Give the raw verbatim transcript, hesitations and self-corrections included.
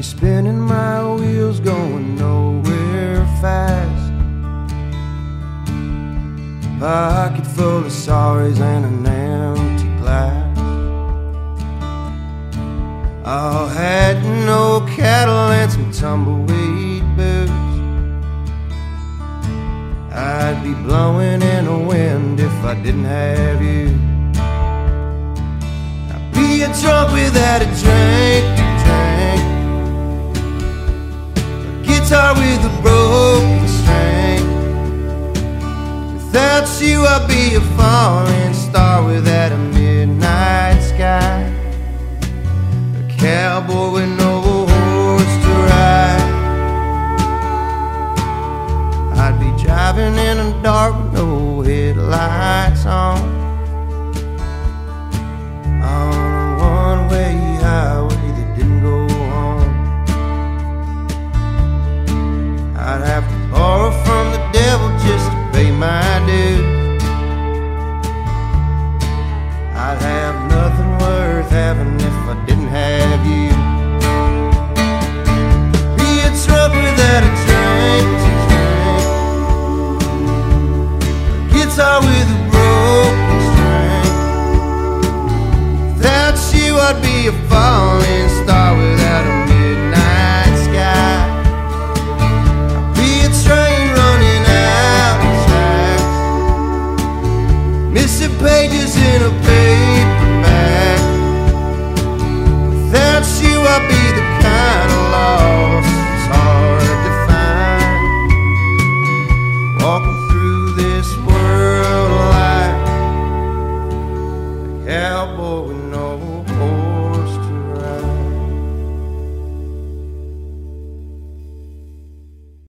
spinning my wheels going nowhere fast. Pocket full of sorries and an empty glass. I'll had no cattle and some tumbleweed boots. I'd be blowing in the wind if I didn't have you. I'd be a drunk without a drink, drink. A guitar with a broken string. Without you I'd be a falling star without a midnight sky. A cowboy with no horse to ride. I'd be driving in the dark with no headlights on, on a one-way highway that didn't go home. I'd have to borrow from the devil just to pay my dues. I'd have nothing worth having if I didn't have you. Be a drunk without a drink, guitar with a broken string. Without you I'd be a falling star without a midnight sky. I'd be a train running out of tracks, missing pages in a paperback. Without you I'd be the kind of lost it's hard to find. Walking through this world